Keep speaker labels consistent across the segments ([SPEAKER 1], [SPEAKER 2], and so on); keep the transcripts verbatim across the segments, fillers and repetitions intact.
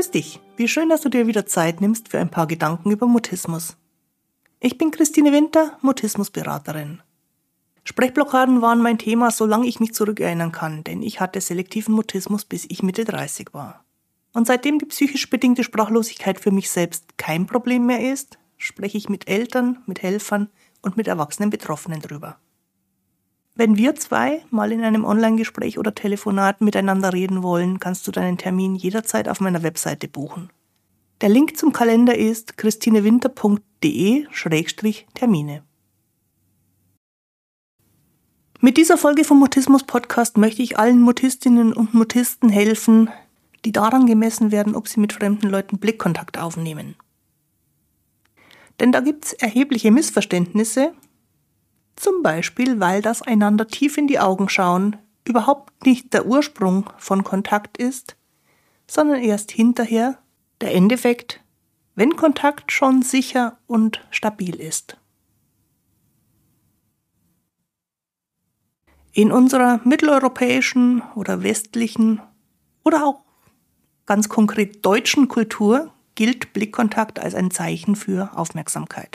[SPEAKER 1] Grüß dich, wie schön, dass du dir wieder Zeit nimmst für ein paar Gedanken über Mutismus. Ich bin Christine Winter, Mutismusberaterin. Sprechblockaden waren mein Thema, solange ich mich zurückerinnern kann, denn ich hatte selektiven Mutismus, bis ich Mitte dreißig war. Und seitdem die psychisch bedingte Sprachlosigkeit für mich selbst kein Problem mehr ist, spreche ich mit Eltern, mit Helfern und mit erwachsenen Betroffenen drüber. Wenn wir zwei mal in einem Online-Gespräch oder Telefonat miteinander reden wollen, kannst du deinen Termin jederzeit auf meiner Webseite buchen. Der Link zum Kalender ist christinewinter punkt de Schrägstrich Termine. Mit dieser Folge vom Mutismus-Podcast möchte ich allen Mutistinnen und Mutisten helfen, die daran gemessen werden, ob sie mit fremden Leuten Blickkontakt aufnehmen. Denn da gibt es erhebliche Missverständnisse, zum Beispiel, weil das einander tief in die Augen schauen überhaupt nicht der Ursprung von Kontakt ist, sondern erst hinterher der Endeffekt, wenn Kontakt schon sicher und stabil ist. In unserer mitteleuropäischen oder westlichen oder auch ganz konkret deutschen Kultur gilt Blickkontakt als ein Zeichen für Aufmerksamkeit.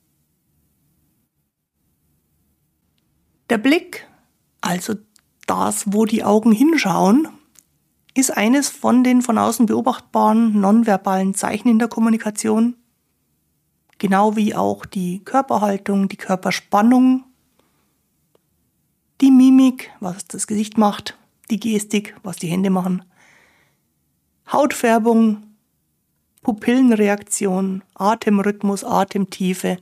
[SPEAKER 1] Der Blick, also das, wo die Augen hinschauen, ist eines von den von außen beobachtbaren nonverbalen Zeichen in der Kommunikation, genau wie auch die Körperhaltung, die Körperspannung, die Mimik, was das Gesicht macht, die Gestik, was die Hände machen, Hautfärbung, Pupillenreaktion, Atemrhythmus, Atemtiefe.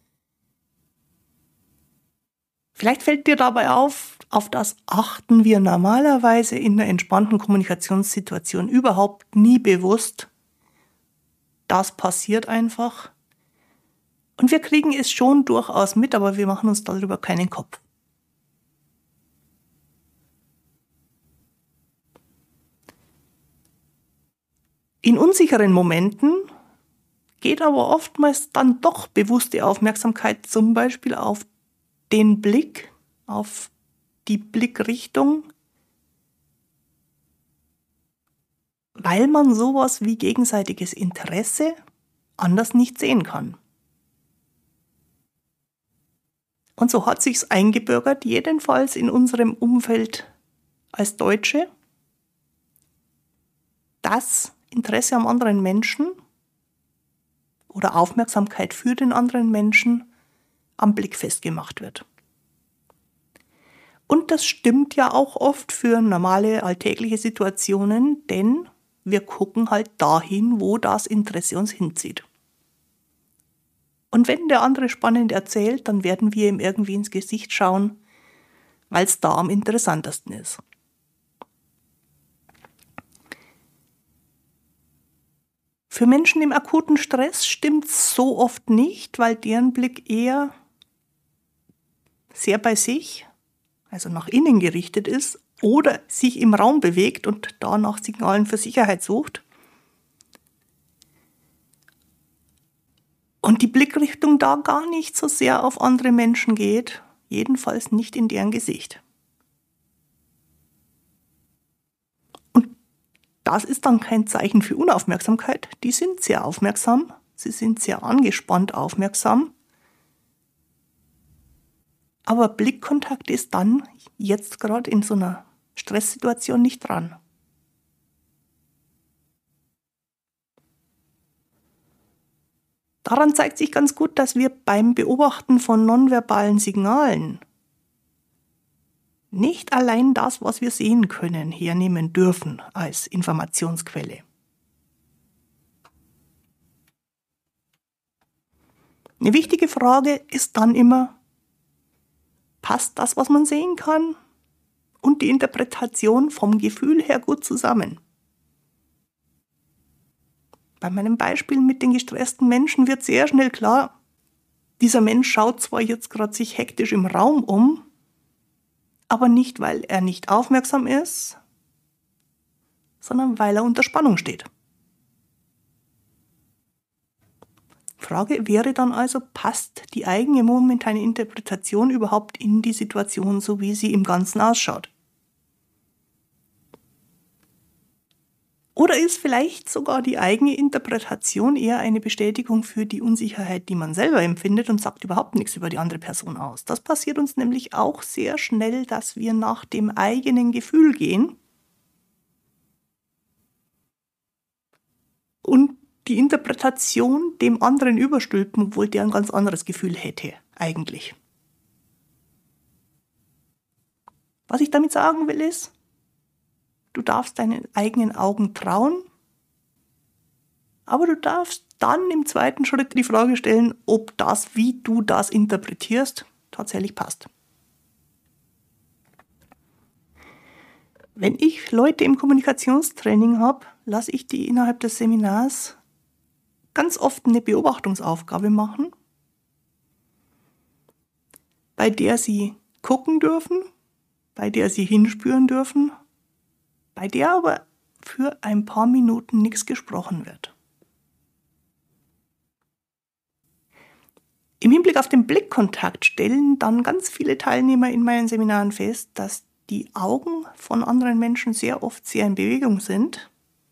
[SPEAKER 1] Vielleicht fällt dir dabei auf, auf das achten wir normalerweise in einer entspannten Kommunikationssituation überhaupt nie bewusst. Das passiert einfach. Und wir kriegen es schon durchaus mit, aber wir machen uns darüber keinen Kopf. In unsicheren Momenten geht aber oftmals dann doch bewusste Aufmerksamkeit zum Beispiel auf den Blick, auf die Blickrichtung, weil man sowas wie gegenseitiges Interesse anders nicht sehen kann. Und so hat sich's eingebürgert, jedenfalls in unserem Umfeld als Deutsche, dass Interesse am anderen Menschen oder Aufmerksamkeit für den anderen Menschen am Blick festgemacht wird. Und das stimmt ja auch oft für normale alltägliche Situationen, denn wir gucken halt dahin, wo das Interesse uns hinzieht. Und wenn der andere spannend erzählt, dann werden wir ihm irgendwie ins Gesicht schauen, weil es da am interessantesten ist. Für Menschen im akuten Stress stimmt es so oft nicht, weil deren Blick eher sehr bei sich, also nach innen gerichtet ist oder sich im Raum bewegt und da nach Signalen für Sicherheit sucht. Und die Blickrichtung da gar nicht so sehr auf andere Menschen geht, jedenfalls nicht in deren Gesicht. Und das ist dann kein Zeichen für Unaufmerksamkeit. Die sind sehr aufmerksam, sie sind sehr angespannt aufmerksam. Aber Blickkontakt ist dann jetzt gerade in so einer Stresssituation nicht dran. Daran zeigt sich ganz gut, dass wir beim Beobachten von nonverbalen Signalen nicht allein das, was wir sehen können, hernehmen dürfen als Informationsquelle. Eine wichtige Frage ist dann immer, passt das, was man sehen kann, und die Interpretation vom Gefühl her gut zusammen? Bei meinem Beispiel mit den gestressten Menschen wird sehr schnell klar, dieser Mensch schaut zwar jetzt gerade sich hektisch im Raum um, aber nicht, weil er nicht aufmerksam ist, sondern weil er unter Spannung steht. Frage wäre dann also, passt die eigene momentane Interpretation überhaupt in die Situation, so wie sie im Ganzen ausschaut? Oder ist vielleicht sogar die eigene Interpretation eher eine Bestätigung für die Unsicherheit, die man selber empfindet und sagt überhaupt nichts über die andere Person aus? Das passiert uns nämlich auch sehr schnell, dass wir nach dem eigenen Gefühl gehen und die Interpretation dem anderen überstülpen, obwohl der ein ganz anderes Gefühl hätte, eigentlich. Was ich damit sagen will ist, du darfst deinen eigenen Augen trauen, aber du darfst dann im zweiten Schritt die Frage stellen, ob das, wie du das interpretierst, tatsächlich passt. Wenn ich Leute im Kommunikationstraining habe, lasse ich die innerhalb des Seminars ganz oft eine Beobachtungsaufgabe machen, bei der sie gucken dürfen, bei der sie hinspüren dürfen, bei der aber für ein paar Minuten nichts gesprochen wird. Im Hinblick auf den Blickkontakt stellen dann ganz viele Teilnehmer in meinen Seminaren fest, dass die Augen von anderen Menschen sehr oft sehr in Bewegung sind.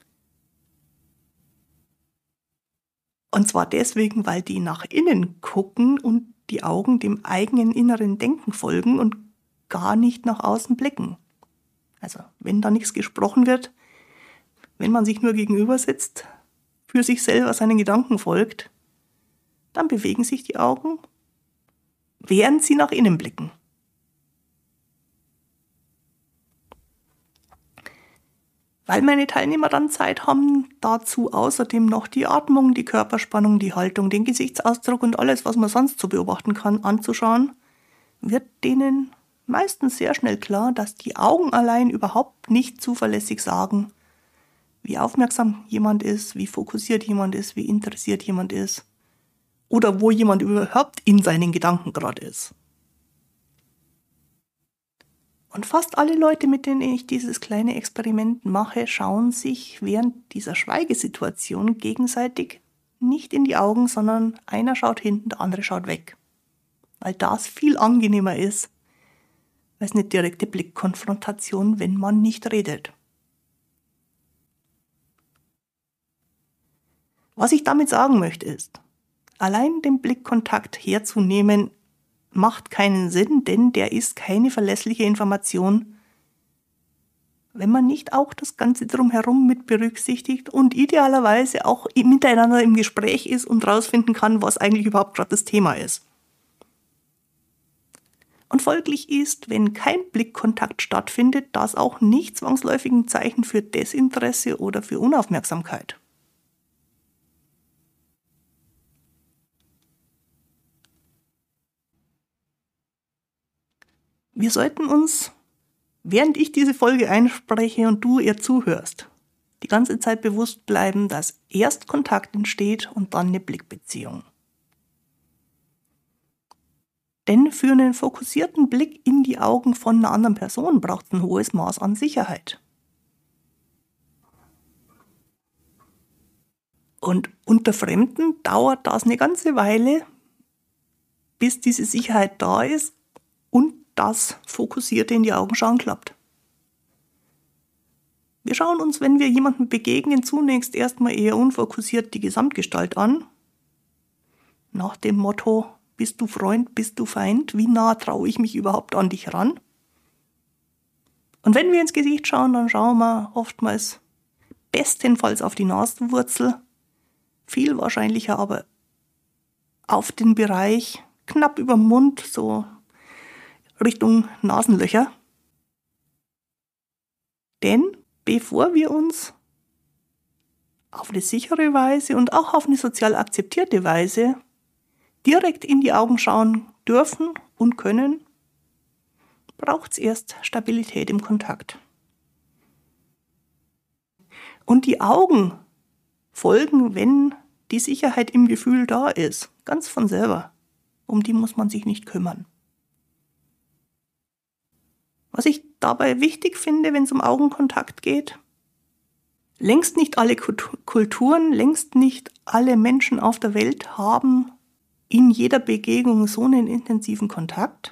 [SPEAKER 1] Und zwar deswegen, weil die nach innen gucken und die Augen dem eigenen inneren Denken folgen und gar nicht nach außen blicken. Also wenn da nichts gesprochen wird, wenn man sich nur gegenüber sitzt, für sich selber seinen Gedanken folgt, dann bewegen sich die Augen, während sie nach innen blicken. Weil meine Teilnehmer dann Zeit haben, dazu außerdem noch die Atmung, die Körperspannung, die Haltung, den Gesichtsausdruck und alles, was man sonst so beobachten kann, anzuschauen, wird denen meistens sehr schnell klar, dass die Augen allein überhaupt nicht zuverlässig sagen, wie aufmerksam jemand ist, wie fokussiert jemand ist, wie interessiert jemand ist oder wo jemand überhaupt in seinen Gedanken gerade ist. Und fast alle Leute, mit denen ich dieses kleine Experiment mache, schauen sich während dieser Schweigesituation gegenseitig nicht in die Augen, sondern einer schaut hinten, der andere schaut weg. Weil das viel angenehmer ist als eine direkte Blickkonfrontation, wenn man nicht redet. Was ich damit sagen möchte ist, allein den Blickkontakt herzunehmen, macht keinen Sinn, denn der ist keine verlässliche Information, wenn man nicht auch das Ganze drumherum mit berücksichtigt und idealerweise auch miteinander im Gespräch ist und rausfinden kann, was eigentlich überhaupt gerade das Thema ist. Und folglich ist, wenn kein Blickkontakt stattfindet, das auch nicht zwangsläufig ein Zeichen für Desinteresse oder für Unaufmerksamkeit. Wir sollten uns, während ich diese Folge einspreche und du ihr zuhörst, die ganze Zeit bewusst bleiben, dass erst Kontakt entsteht und dann eine Blickbeziehung. Denn für einen fokussierten Blick in die Augen von einer anderen Person braucht es ein hohes Maß an Sicherheit. Und unter Fremden dauert das eine ganze Weile, bis diese Sicherheit da ist und das Fokussierte in die Augen schauen klappt. Wir schauen uns, wenn wir jemandem begegnen, zunächst erstmal eher unfokussiert die Gesamtgestalt an. Nach dem Motto, bist du Freund, bist du Feind, wie nah traue ich mich überhaupt an dich ran? Und wenn wir ins Gesicht schauen, dann schauen wir oftmals bestenfalls auf die Nasenwurzel, viel wahrscheinlicher aber auf den Bereich knapp über den Mund, so Richtung Nasenlöcher. Denn bevor wir uns auf eine sichere Weise und auch auf eine sozial akzeptierte Weise direkt in die Augen schauen dürfen und können, braucht es erst Stabilität im Kontakt. Und die Augen folgen, wenn die Sicherheit im Gefühl da ist, ganz von selber. Um die muss man sich nicht kümmern. Was ich dabei wichtig finde, wenn es um Augenkontakt geht, längst nicht alle Kulturen, längst nicht alle Menschen auf der Welt haben in jeder Begegnung so einen intensiven Kontakt.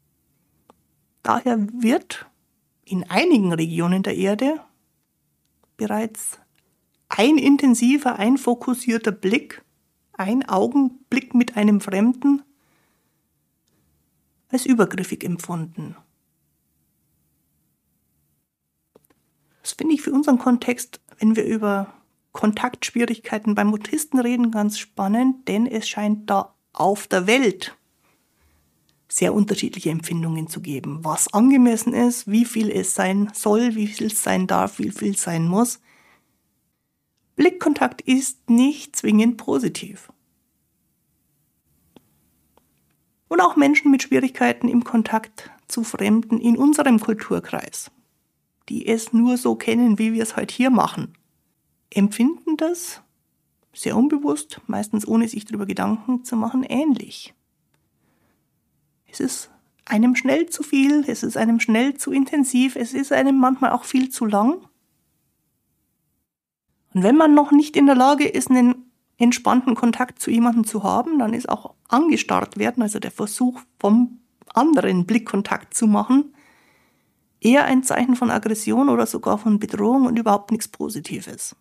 [SPEAKER 1] Daher wird in einigen Regionen der Erde bereits ein intensiver, ein fokussierter Blick, ein Augenblick mit einem Fremden als übergriffig empfunden. Das finde ich für unseren Kontext, wenn wir über Kontaktschwierigkeiten beim Mutisten reden, ganz spannend, denn es scheint da auf der Welt sehr unterschiedliche Empfindungen zu geben, was angemessen ist, wie viel es sein soll, wie viel es sein darf, wie viel es sein muss. Blickkontakt ist nicht zwingend positiv. Und auch Menschen mit Schwierigkeiten im Kontakt zu Fremden in unserem Kulturkreis, die es nur so kennen, wie wir es heute hier machen, empfinden das sehr unbewusst, meistens ohne sich darüber Gedanken zu machen, ähnlich. Es ist einem schnell zu viel, es ist einem schnell zu intensiv, es ist einem manchmal auch viel zu lang. Und wenn man noch nicht in der Lage ist, einen entspannten Kontakt zu jemandem zu haben, dann ist auch angestarrt werden, also der Versuch vom anderen Blickkontakt zu machen, eher ein Zeichen von Aggression oder sogar von Bedrohung und überhaupt nichts Positives.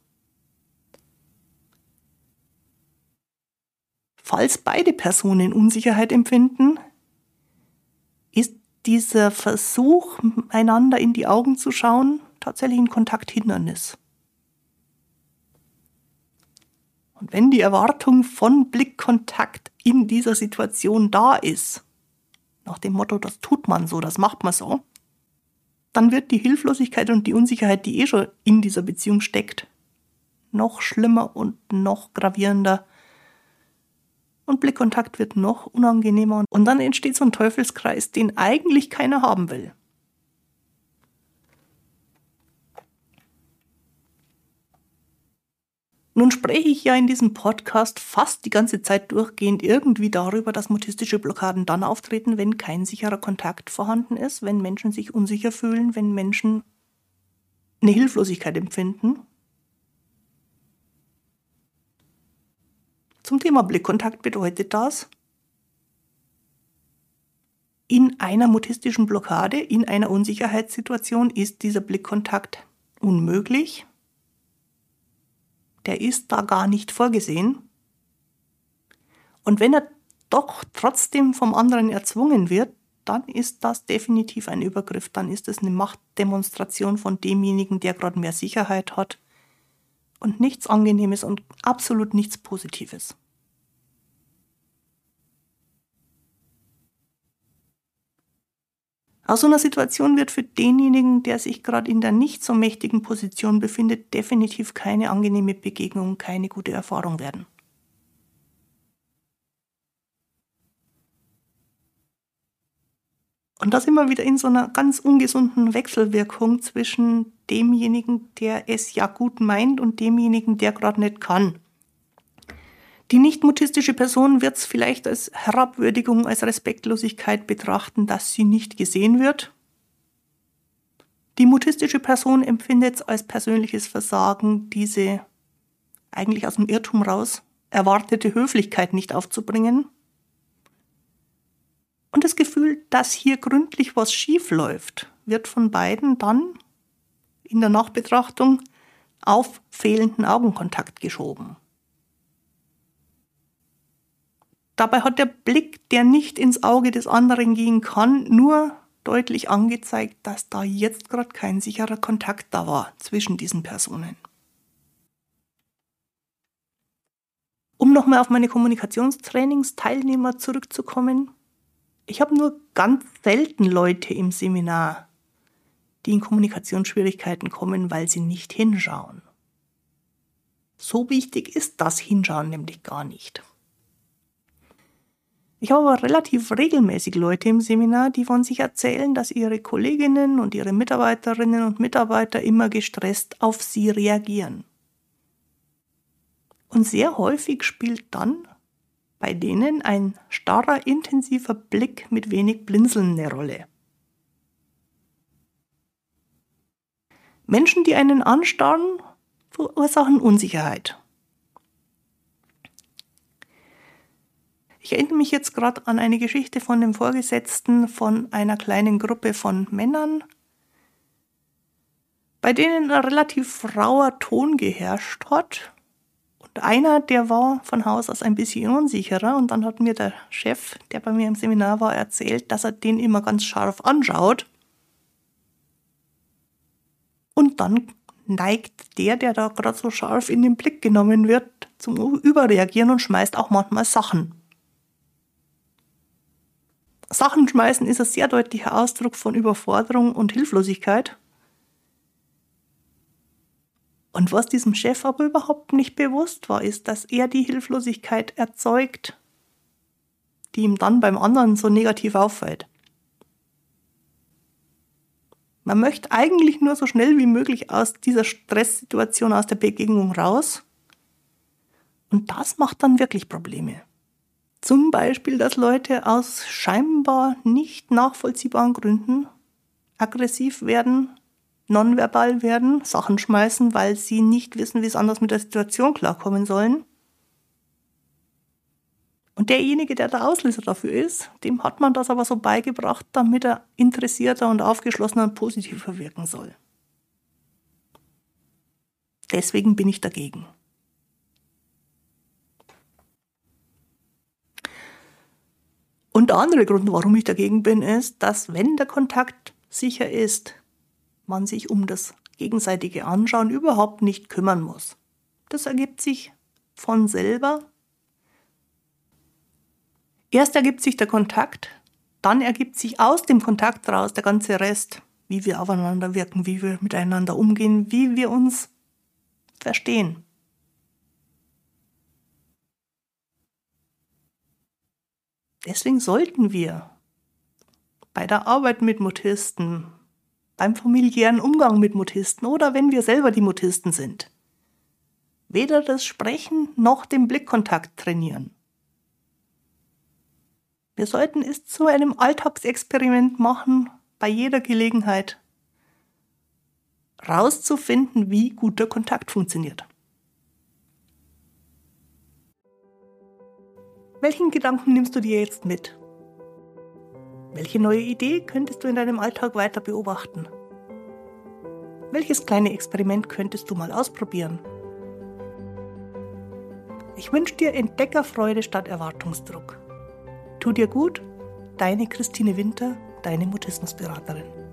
[SPEAKER 1] Falls beide Personen Unsicherheit empfinden, ist dieser Versuch, einander in die Augen zu schauen, tatsächlich ein Kontakthindernis. Und wenn die Erwartung von Blickkontakt in dieser Situation da ist, nach dem Motto, das tut man so, das macht man so, dann wird die Hilflosigkeit und die Unsicherheit, die eh schon in dieser Beziehung steckt, noch schlimmer und noch gravierender. Und Blickkontakt wird noch unangenehmer. Und dann entsteht so ein Teufelskreis, den eigentlich keiner haben will. Nun spreche ich ja in diesem Podcast fast die ganze Zeit durchgehend irgendwie darüber, dass mutistische Blockaden dann auftreten, wenn kein sicherer Kontakt vorhanden ist, wenn Menschen sich unsicher fühlen, wenn Menschen eine Hilflosigkeit empfinden. Zum Thema Blickkontakt bedeutet das, in einer mutistischen Blockade, in einer Unsicherheitssituation ist dieser Blickkontakt unmöglich. Der ist da gar nicht vorgesehen. Und wenn er doch trotzdem vom anderen erzwungen wird, dann ist das definitiv ein Übergriff. Dann ist es eine Machtdemonstration von demjenigen, der gerade mehr Sicherheit hat. Und nichts Angenehmes und absolut nichts Positives. Aus so einer Situation wird für denjenigen, der sich gerade in der nicht so mächtigen Position befindet, definitiv keine angenehme Begegnung, keine gute Erfahrung werden. Und das immer wieder in so einer ganz ungesunden Wechselwirkung zwischen demjenigen, der es ja gut meint, und demjenigen, der gerade nicht kann. Die nicht-mutistische Person wird es vielleicht als Herabwürdigung, als Respektlosigkeit betrachten, dass sie nicht gesehen wird. Die mutistische Person empfindet es als persönliches Versagen, diese eigentlich aus dem Irrtum raus erwartete Höflichkeit nicht aufzubringen. Und das Gefühl, dass hier gründlich was schief läuft, wird von beiden dann in der Nachbetrachtung auf fehlenden Augenkontakt geschoben. Dabei hat der Blick, der nicht ins Auge des anderen gehen kann, nur deutlich angezeigt, dass da jetzt gerade kein sicherer Kontakt da war zwischen diesen Personen. Um nochmal auf meine Kommunikationstrainingsteilnehmer zurückzukommen, ich habe nur ganz selten Leute im Seminar, die in Kommunikationsschwierigkeiten kommen, weil sie nicht hinschauen. So wichtig ist das Hinschauen nämlich gar nicht. Ich habe aber relativ regelmäßig Leute im Seminar, die von sich erzählen, dass ihre Kolleginnen und ihre Mitarbeiterinnen und Mitarbeiter immer gestresst auf sie reagieren. Und sehr häufig spielt dann bei denen ein starrer, intensiver Blick mit wenig Blinzeln eine Rolle. Menschen, die einen anstarren, verursachen Unsicherheit. Ich erinnere mich jetzt gerade an eine Geschichte von dem Vorgesetzten von einer kleinen Gruppe von Männern. bei denen ein relativ rauer Ton geherrscht hat. Und einer, der war von Haus aus ein bisschen unsicherer. Und dann hat mir der Chef, der bei mir im Seminar war, erzählt, dass er den immer ganz scharf anschaut. Und dann neigt der, der da gerade so scharf in den Blick genommen wird, zum Überreagieren und schmeißt auch manchmal Sachen. Sachen schmeißen ist ein sehr deutlicher Ausdruck von Überforderung und Hilflosigkeit. Und was diesem Chef aber überhaupt nicht bewusst war, ist, dass er die Hilflosigkeit erzeugt, die ihm dann beim anderen so negativ auffällt. Man möchte eigentlich nur so schnell wie möglich aus dieser Stresssituation, aus der Begegnung raus. Und das macht dann wirklich Probleme. Zum Beispiel, dass Leute aus scheinbar nicht nachvollziehbaren Gründen aggressiv werden, nonverbal werden, Sachen schmeißen, weil sie nicht wissen, wie es anders mit der Situation klarkommen sollen. Und derjenige, der der Auslöser dafür ist, dem hat man das aber so beigebracht, damit er interessierter und aufgeschlossener und positiver wirken soll. Deswegen bin ich dagegen. Und der andere Grund, warum ich dagegen bin, ist, dass wenn der Kontakt sicher ist, man sich um das gegenseitige Anschauen überhaupt nicht kümmern muss. Das ergibt sich von selber. Erst ergibt sich der Kontakt, dann ergibt sich aus dem Kontakt raus der ganze Rest, wie wir aufeinander wirken, wie wir miteinander umgehen, wie wir uns verstehen. Deswegen sollten wir bei der Arbeit mit Mutisten, beim familiären Umgang mit Mutisten oder wenn wir selber die Mutisten sind, weder das Sprechen noch den Blickkontakt trainieren. Wir sollten es zu einem Alltagsexperiment machen, bei jeder Gelegenheit rauszufinden, wie guter Kontakt funktioniert. Welchen Gedanken nimmst du dir jetzt mit? Welche neue Idee könntest du in deinem Alltag weiter beobachten? Welches kleine Experiment könntest du mal ausprobieren? Ich wünsche dir Entdeckerfreude statt Erwartungsdruck. Tu dir gut, deine Christine Winter, deine Mutismusberaterin.